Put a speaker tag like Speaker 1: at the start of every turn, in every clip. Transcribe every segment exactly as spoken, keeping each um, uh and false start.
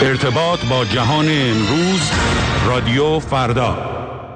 Speaker 1: ارتباط با جهان امروز، رادیو فردا.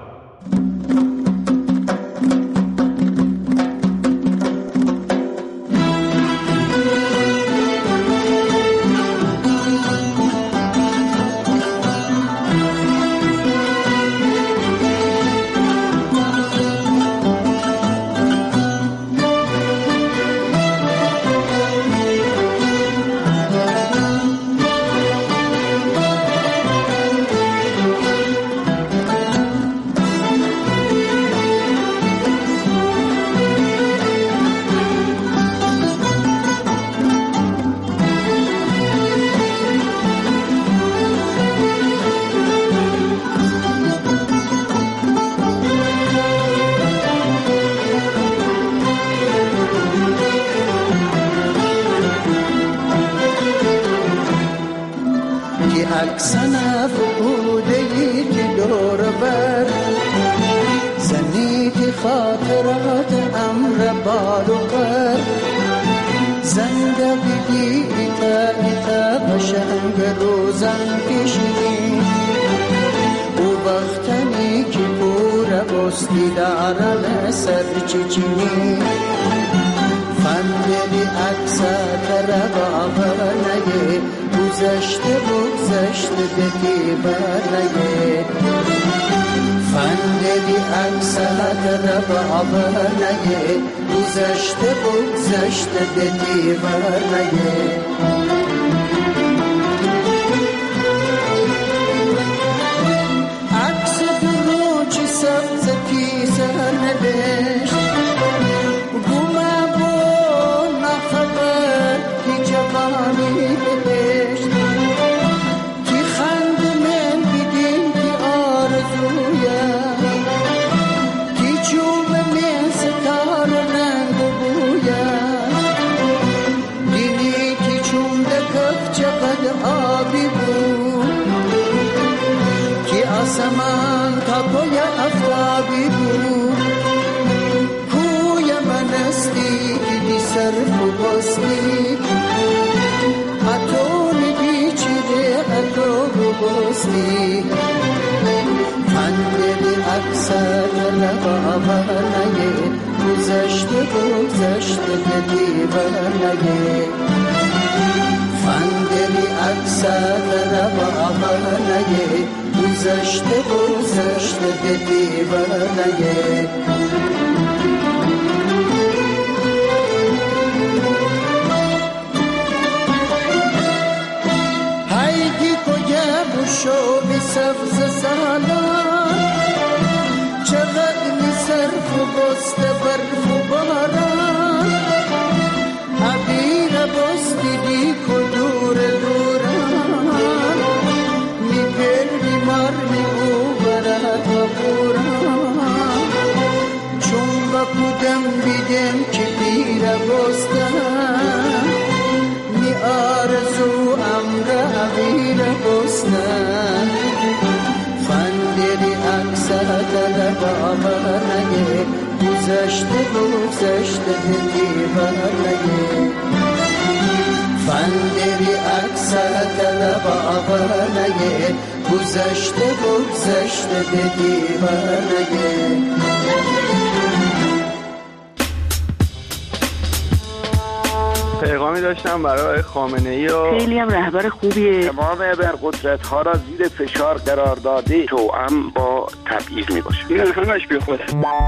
Speaker 2: پیغامی داشتم برای خامنه‌ای و
Speaker 3: خیلی هم رهبر خوبیه.
Speaker 2: تمام ابرقدرت‌ها را زیر فشار قرار داده توأم با تبعیض میباشه. این همش بیخوده.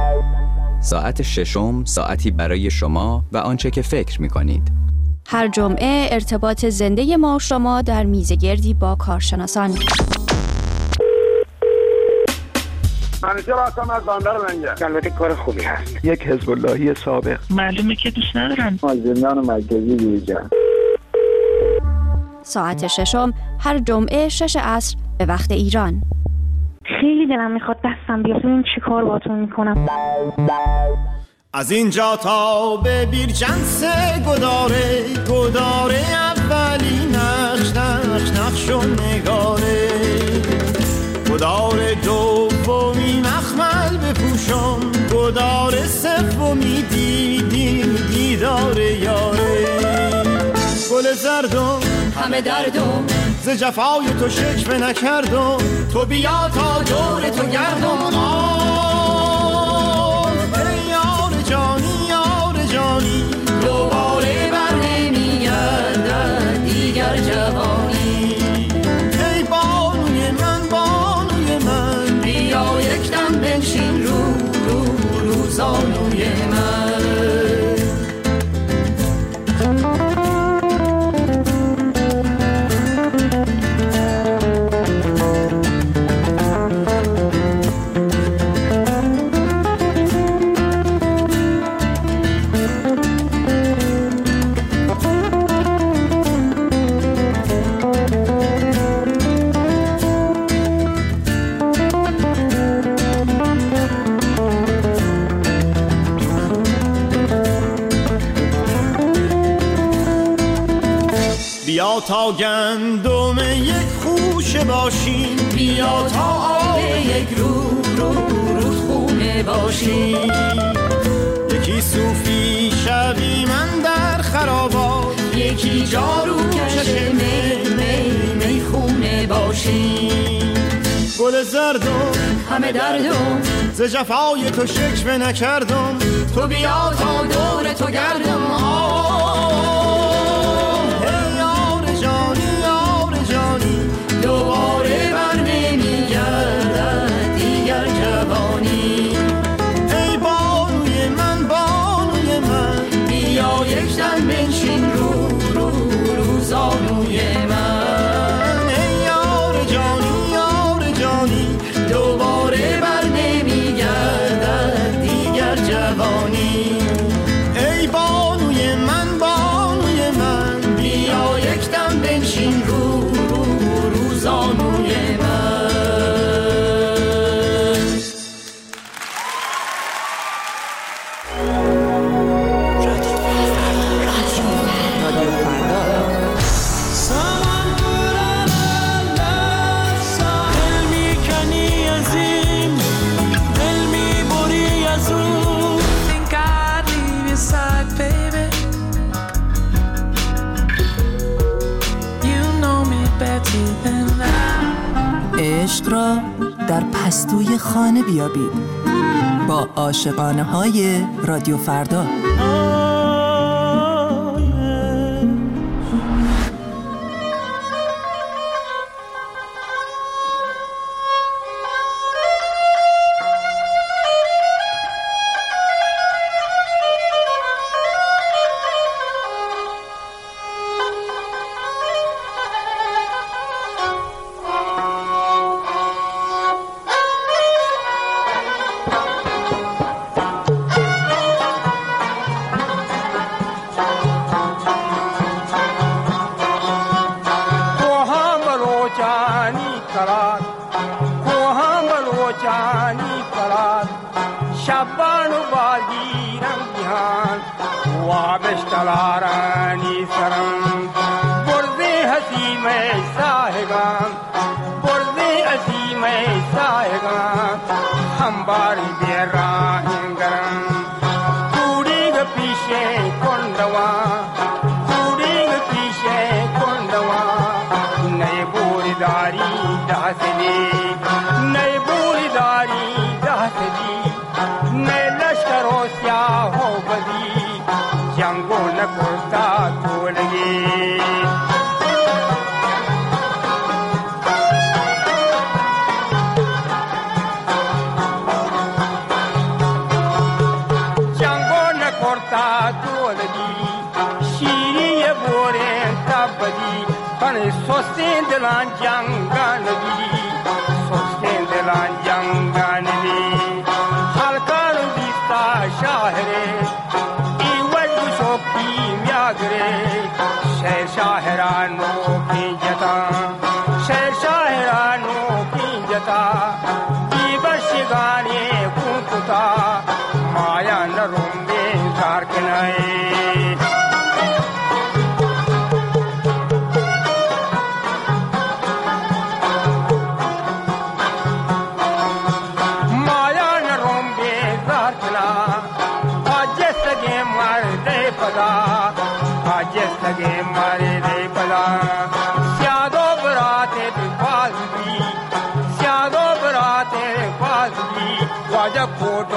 Speaker 4: ساعت ششم، ساعتی برای شما و آنچه که فکر می‌کنید.
Speaker 5: هر جمعه ارتباط زنده ما شما در میزگردی با کارشناسان.
Speaker 2: منیجر هستم از بندر منجر. البته کار خوبی هست.
Speaker 6: یک حزب اللهی سابق.
Speaker 3: معلومه که دوست ندارن.
Speaker 2: مازندران مرکزی دیجان.
Speaker 5: ساعت ششم هر جمعه شش عصر به وقت ایران.
Speaker 3: خیلی دلم میخواد دستم بیاد ببینم چی کار باهاتون میکنم.
Speaker 7: از اینجا تا به بیرجنس گداره گداره اولی نقش نقش نقش و نگاره گداره دومی مخمل بپوشم گداره سومی دیدی دیداره یاره گل زردم همه دردم ز جفای تو شکوه نکردم، تو بیا تا دور تو گردم. آه ای یار جانی یار جانی،
Speaker 6: دوباره بر نمیگردد دیگر جوانی.
Speaker 7: ای بانوی من بانوی من،
Speaker 6: بیا یک دم بنشین رو رو رو زانوی من.
Speaker 7: بیا تا گندم یک خوشه باشیم،
Speaker 6: بیا تا آب یک رو رو رودخونه باشیم.
Speaker 7: یکی صوفی شوی من در خرابات،
Speaker 6: یکی جارو کش می می می خونه باشیم.
Speaker 7: گل زردم
Speaker 6: همه دردم
Speaker 7: ز جفای تو شکوه نکردم،
Speaker 6: تو بیا تا دور تو گردم. دوباره بر نمیگردد دیگر جوانی.
Speaker 7: ای بانوی من بانوی من،
Speaker 6: بیا یک دم بنشین رو رو رو زانوی من.
Speaker 7: ای یار جانی یار جانی،
Speaker 6: دوباره بر نمیگردد دیگر جوانی.
Speaker 7: ای بانوی من بانوی من،
Speaker 6: بیا یک دم بنشین رو زانوی من.
Speaker 7: دل میکنی از این، دل میبری از اون.
Speaker 8: Think I'd leave your side, baby. You know me better than
Speaker 9: عشق را در پستوی خانه بیابید با عاشقانه های رادیو فردا.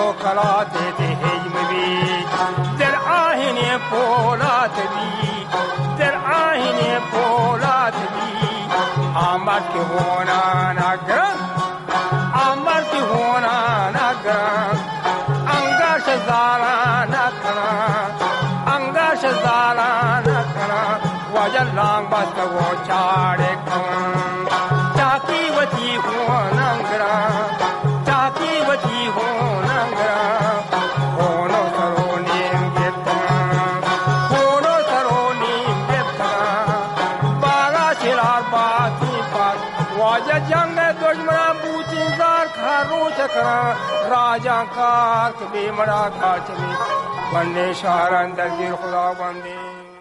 Speaker 10: شکلات هجم بی در آهن پولاد بی در آهن پولاد بی آمد که هونا نگرن آمد که هونا نگرن انگاش زالا نکنن انگاش زالا نکنن وجل لانگ بست و چاڑے کنن چاکی وطی هونا نگرن چاکی وطی هونا نگرن هونو سرونیم گفتن هونو سرونیم گفتن بالا شلار باتی پاک واجه جنگ دشمنان بوتین زار کارو چکران راجان کار کبھی مڑا کار چلی بندے شہران درگیر خدا بندے.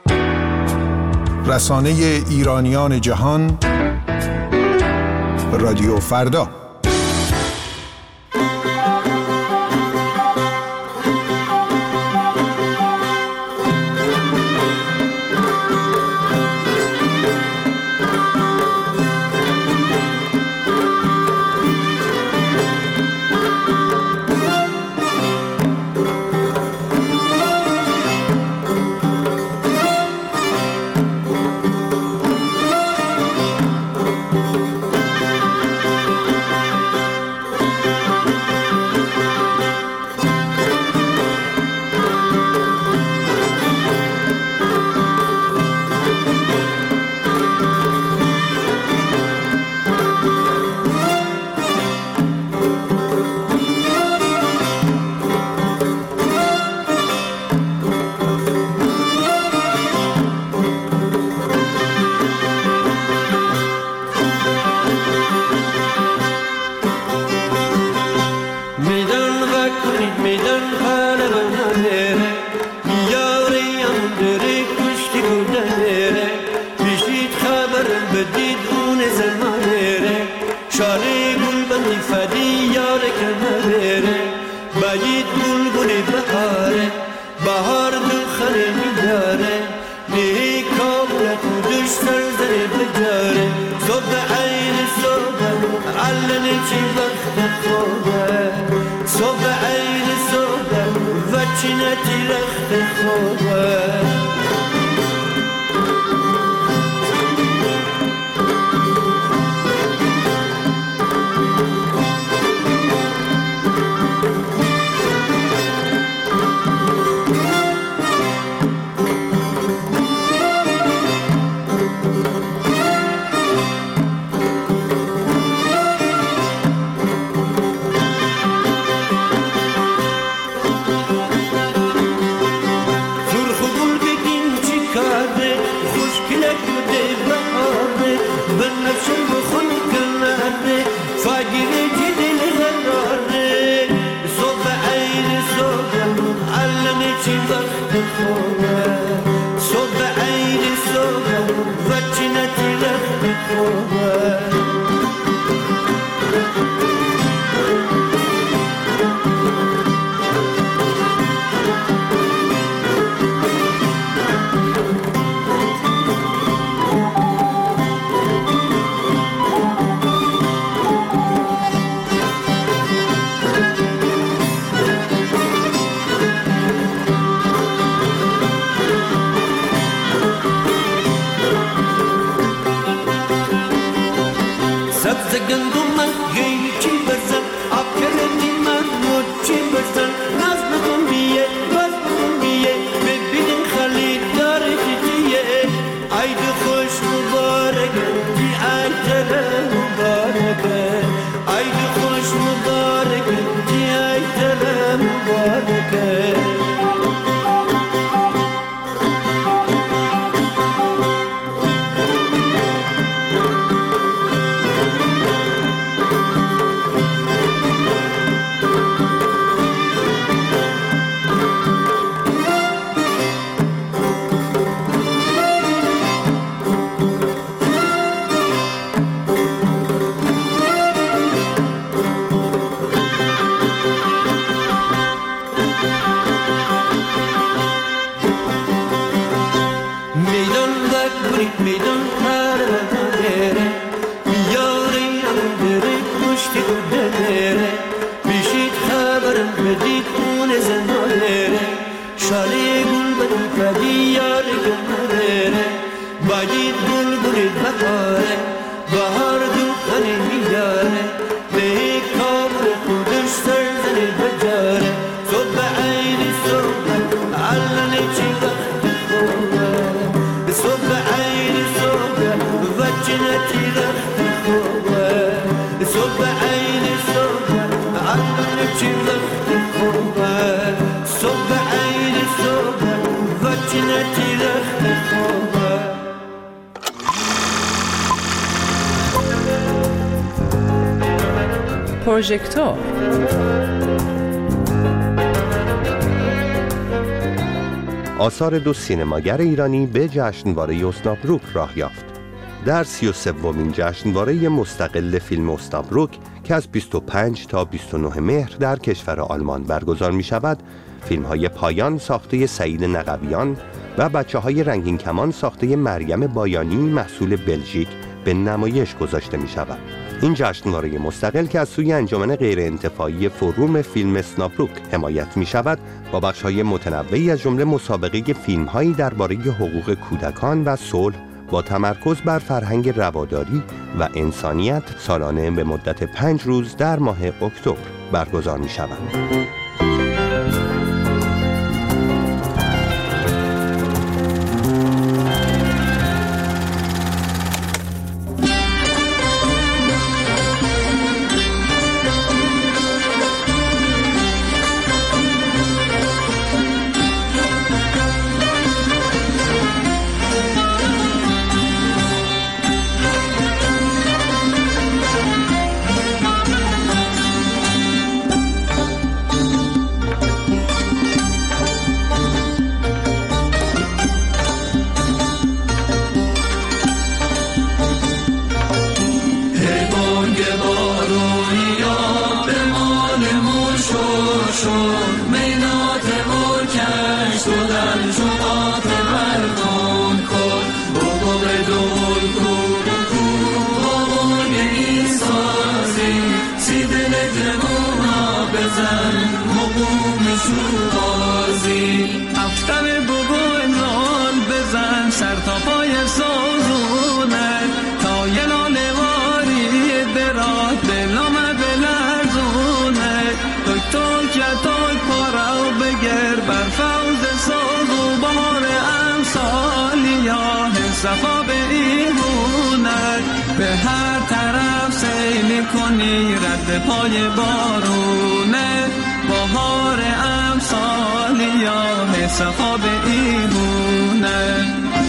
Speaker 11: رسانه ایرانیان جهان رادیو فردا.
Speaker 12: وقت خوبه صبح عین صبح عقل چی وقت خوبه صبح عین صبح وقتی وقت خوبه.
Speaker 13: پروژکتور
Speaker 14: آثار دو سینماگر ایرانی به جشنواره اسنابروک راه یافت. در سی و سومین جشنواره مستقل فیلم اسنابروک که از بیست و پنج تا بیست و نه مهر در کشور آلمان برگزار می شود، فیلم های پایان ساخته سعید نقویان و بچه های رنگین کمان ساخته مریم بایانی محصول بلژیک به نمایش گذاشته می شود. این جشنواره مستقل که از سوی انجمن غیرانتفاعی فروم فیلم اسنابروک حمایت می شود، با بخش‌های متنوعی از جمله مسابقه فیلم‌هایی درباره حقوق کودکان و صلح با تمرکز بر فرهنگ رواداری و انسانیت سالانه به مدت پنج روز در ماه اکتبر برگزار می شود.
Speaker 15: صفا به ایمونه به هر طرف سیل کنی رد پای بارونه بهار امسال یا صفا به ایمونه.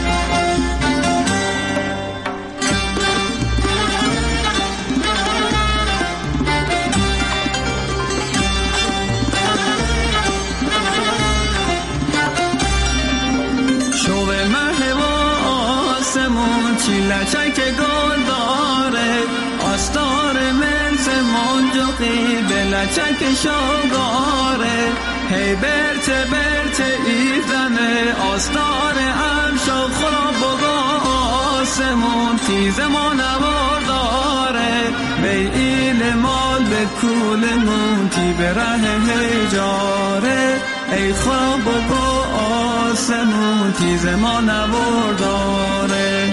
Speaker 15: لچک گل داره آستار منس منجقی به لچک شاگاره هی برچه برچه ایزنه آستار امشا خراب بگا آسمون تیز ما نوار داره به ایل مال به کول مونتی به ره هجاره ای خراب بگا آسمون تیز ما نوار داره.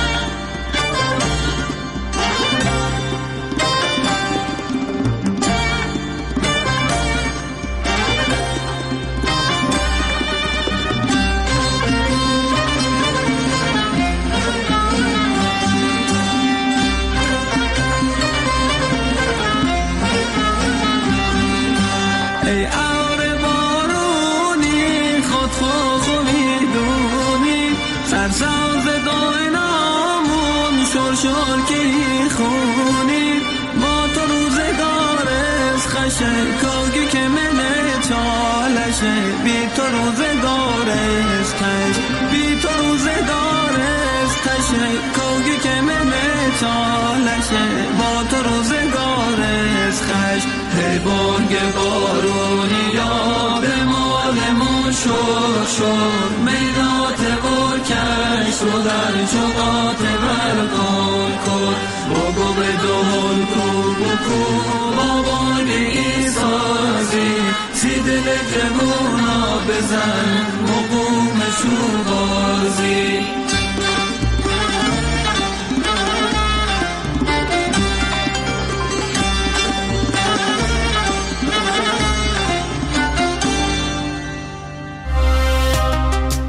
Speaker 15: کاگی که منه چالشه بی تو روزگار استش بی تو روزگار استشه کاگی که منه چالشه با تو روزگار استش هی بانگ بارونی یا به مالمون شور شور میدات برکش رو در شقات برگان کن بگو به دهل کو بکو بابان ایسازی سی دل جمونا بزن مقومشو بازی.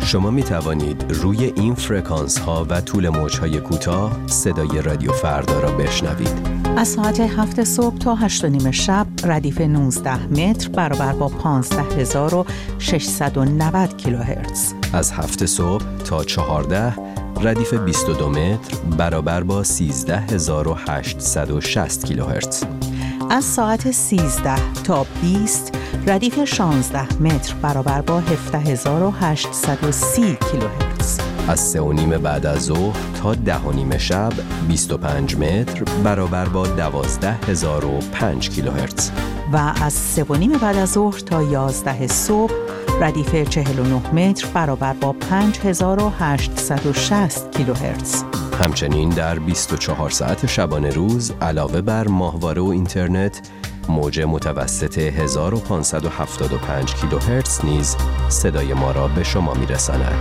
Speaker 13: شما می توانید روی این فرکانس ها و طول موج های کوتاه صدای رادیو فردا را بشنوید.
Speaker 16: از ساعت هفت صبح تا هشت و نیم شب ردیف نوزده متر برابر با پانزده هزار و ششصد و نود کیلوهرتز.
Speaker 13: از هفت صبح تا چهارده ردیف بیست و دو متر برابر با سیزده هزار و هشتصد و شصت کیلوهرتز.
Speaker 16: از ساعت سیزده تا بیست ردیف شانزده متر برابر با هفده هزار و هشتصد و سی کیلوهرتز.
Speaker 13: از سه و نیم بعد از ظهر تا ده و نیم شب بیست و پنج متر برابر با دوازده هزار و پنج کیلوهرتز.
Speaker 16: و از سه و نیم بعد از ظهر تا یازده صبح ردیف چهل و نه متر برابر با پنج هزار و هشتصد و شصت کیلوهرتز.
Speaker 13: همچنین در بیست و چهار ساعت شبانه روز علاوه بر ماهواره و اینترنت، موج متوسط هزار و پانصد و هفتاد و پنج کیلوهرتز نیز صدای ما را به شما می‌رساند.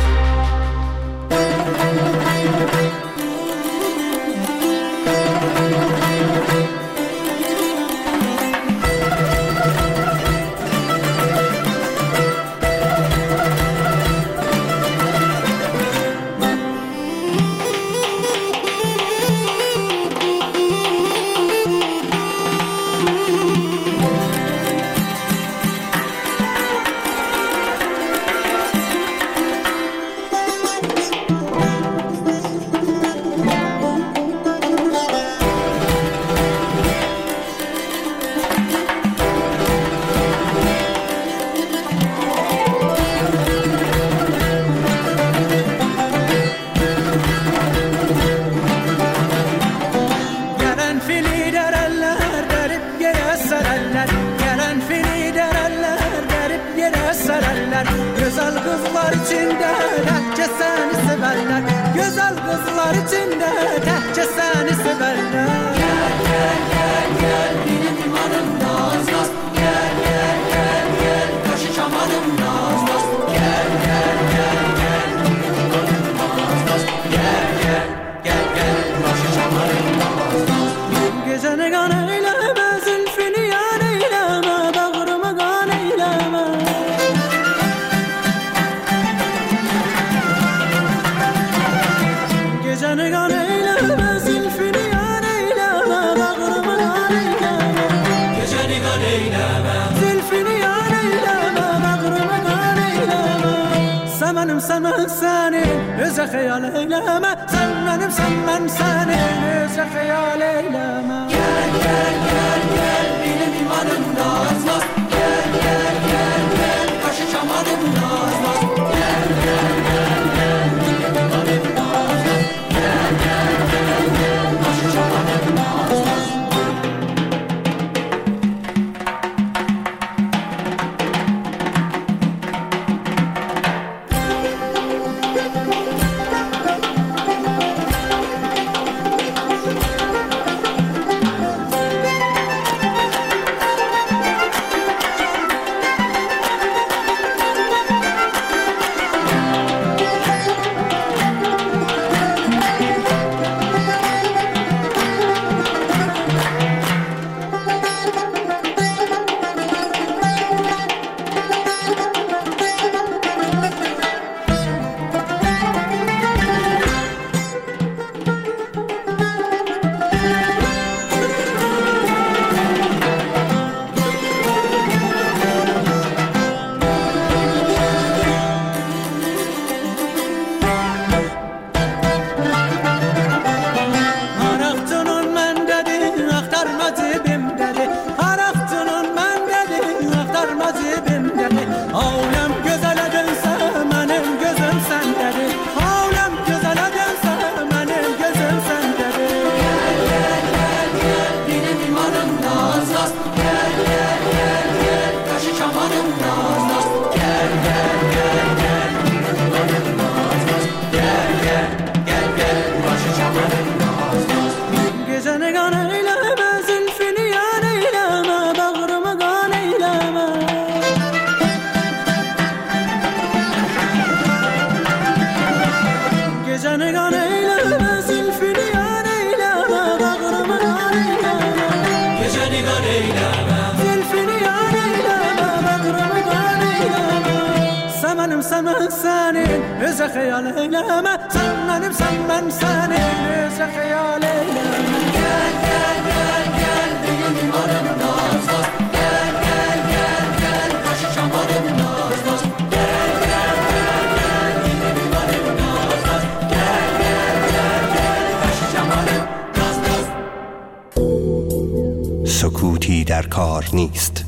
Speaker 6: سمن سنه از خیال ایلامه سمنم سمن سنه از خیال ایلامه گل گل گل گل بینم ایمانم ناز ناز گل گل گل گل کاش شمانم ناز ناز گل گل گل گل بینم ایمانم ناز ناز گل گل گل گل کاش شمانم ناز ناز. از خیال ایلم سننم سنن سنه از خیال ایلم گل گل گل گل دیگه میمانم ناز باز گل گل گل گل کاشی شمارم ناز باز گل گل گل گل دیگه میمانم ناز باز گل گل گل گل کاشی شمارم ناز باز.
Speaker 14: سکوتی در کار نیست.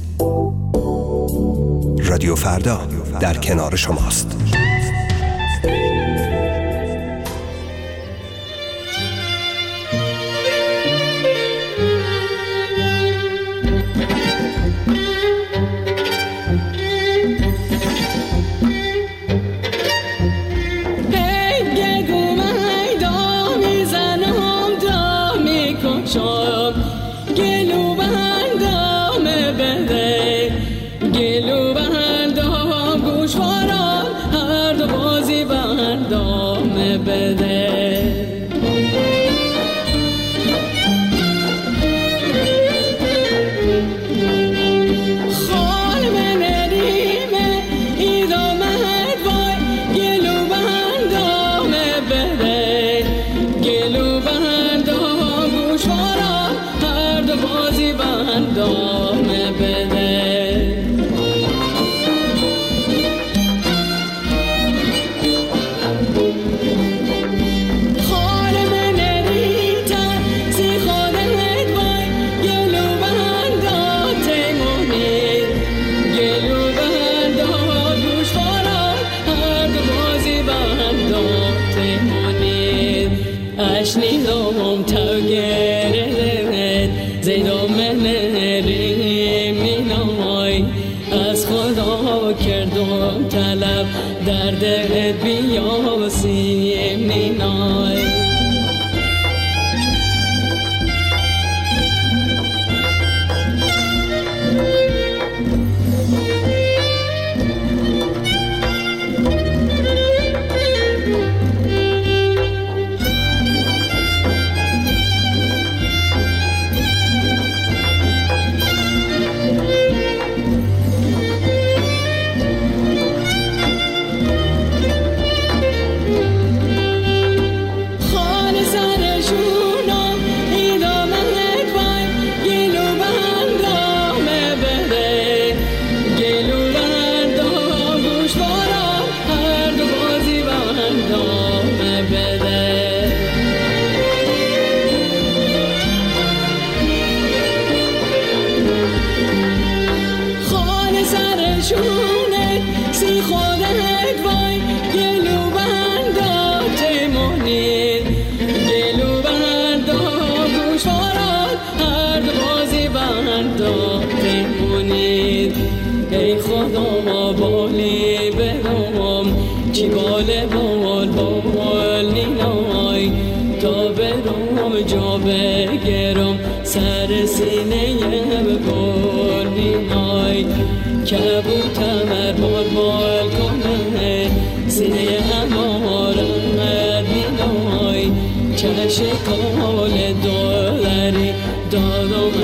Speaker 14: رادیو فردا در کنار شماست.
Speaker 15: شکال داری دادم